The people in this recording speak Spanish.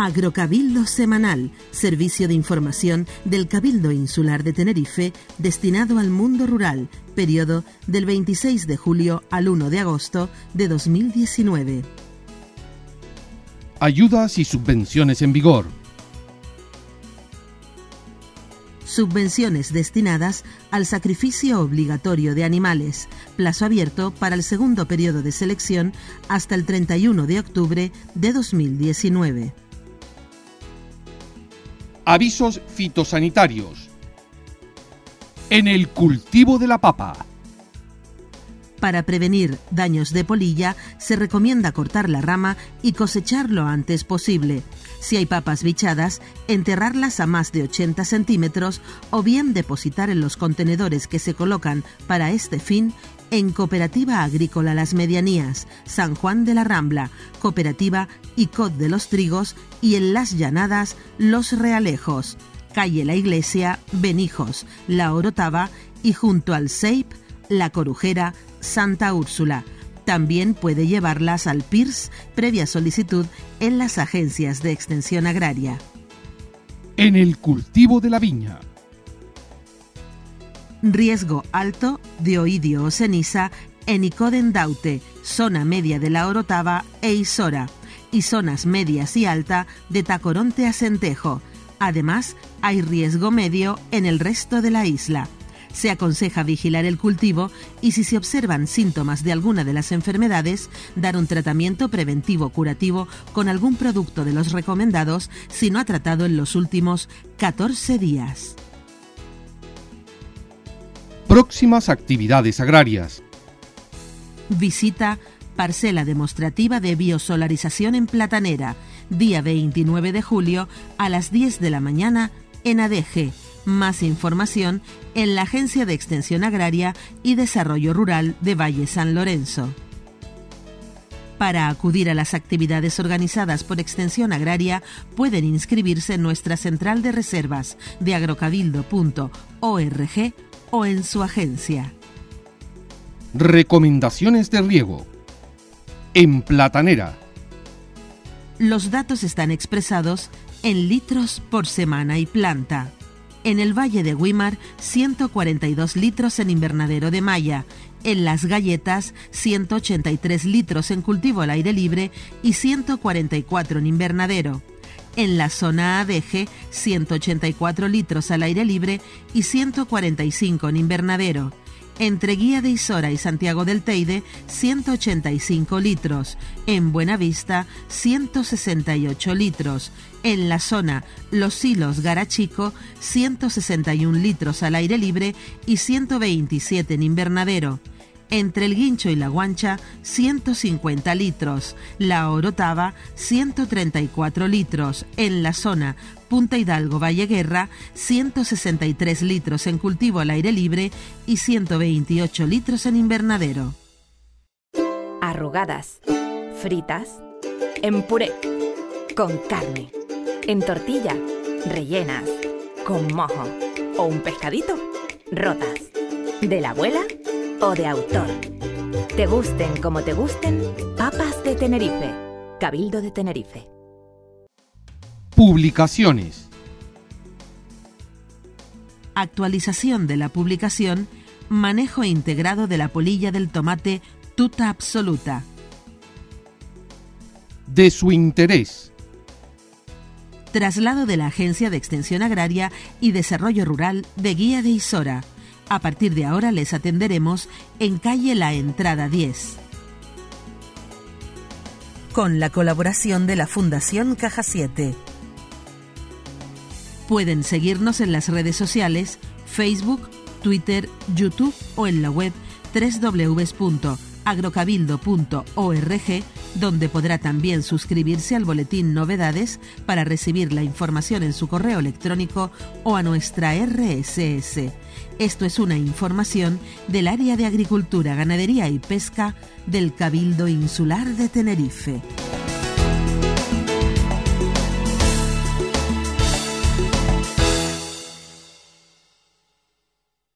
Agrocabildo Semanal, servicio de información del Cabildo Insular de Tenerife destinado al mundo rural, periodo del 26 de julio al 1 de agosto de 2019. Ayudas y subvenciones en vigor. Subvenciones destinadas al sacrificio obligatorio de animales, plazo abierto para el segundo periodo de selección hasta el 31 de octubre de 2019. Avisos fitosanitarios. En el cultivo de la papa. Para prevenir daños de polilla, se recomienda cortar la rama y cosechar lo antes posible. Si hay papas bichadas, enterrarlas a más de 80 centímetros o bien depositar en los contenedores que se colocan para este fin en Cooperativa Agrícola Las Medianías, San Juan de la Rambla, Cooperativa Icod de los Trigos y en Las Llanadas, Los Realejos, Calle La Iglesia, Benijos, La Orotava y junto al SEIP, La Corujera, Santa Úrsula. También puede llevarlas al PIRS previa solicitud en las agencias de extensión agraria. En el cultivo de la viña. Riesgo alto de oidio o ceniza en Icodendaute, zona media de La Orotava e Isora, y zonas medias y alta de Tacoronte a Centejo. Además, hay riesgo medio en el resto de la isla. Se aconseja vigilar el cultivo y si se observan síntomas de alguna de las enfermedades, dar un tratamiento preventivo curativo con algún producto de los recomendados si no ha tratado en los últimos 14 días. Próximas actividades agrarias. Visita parcela demostrativa de biosolarización en Platanera, día 29 de julio a las 10 de la mañana en ADG. Más información en la Agencia de Extensión Agraria y Desarrollo Rural de Valle San Lorenzo. Para acudir a las actividades organizadas por Extensión Agraria, pueden inscribirse en nuestra central de reservas de agrocabildo.org o en su agencia. Recomendaciones de riego. En Platanera. Los datos están expresados en litros por semana y planta. En el Valle de Güímar, 142 litros en invernadero de malla. En Las Galletas, 183 litros en cultivo al aire libre y 144 en invernadero. En la zona ADG, 184 litros al aire libre y 145 en invernadero. Entre Guía de Isora y Santiago del Teide, 185 litros. En Buenavista, 168 litros. En la zona Los Silos Garachico, 161 litros al aire libre y 127 en invernadero. Entre el Guincho y la Guancha, 150 litros. La Orotava, 134 litros. En la zona Punta Hidalgo Valle Guerra, 163 litros en cultivo al aire libre y 128 litros en invernadero. Arrugadas, fritas, en puré, con carne, en tortilla, rellenas, con mojo o un pescadito, rotas, de la abuela o de autor. Te gusten como te gusten, papas de Tenerife. Cabildo de Tenerife. Publicaciones. Actualización de la publicación Manejo integrado de la polilla del tomate Tuta Absoluta. De su interés. Traslado de la Agencia de Extensión Agraria y Desarrollo Rural de Guía de Isora. A partir de ahora les atenderemos en calle La Entrada 10. Con la colaboración de la Fundación Caja 7. Pueden seguirnos en las redes sociales, Facebook, Twitter, YouTube o en la web www.agrocabildo.org, donde podrá también suscribirse al boletín Novedades para recibir la información en su correo electrónico o a nuestra RSS. Esto es una información del Área de Agricultura, Ganadería y Pesca del Cabildo Insular de Tenerife.